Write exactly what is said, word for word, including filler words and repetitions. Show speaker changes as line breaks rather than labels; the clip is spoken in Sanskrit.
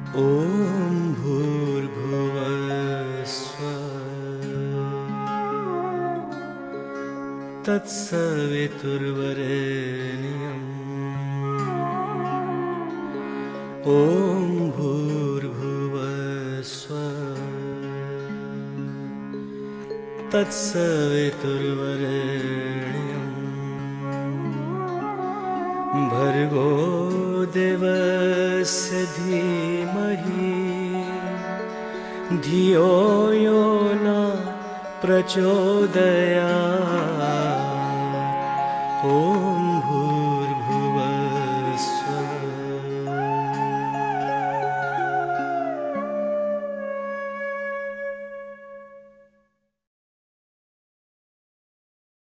ॐ भूर्भुवः स्वः तत्सवितुर्वरेण्यम् ॐ भूर्भुवः स्वः तत्सवितुर्वरेण्यम् भर्गो देवस्य धीमहि धियो यो न प्रचोदयात्। ॐ भू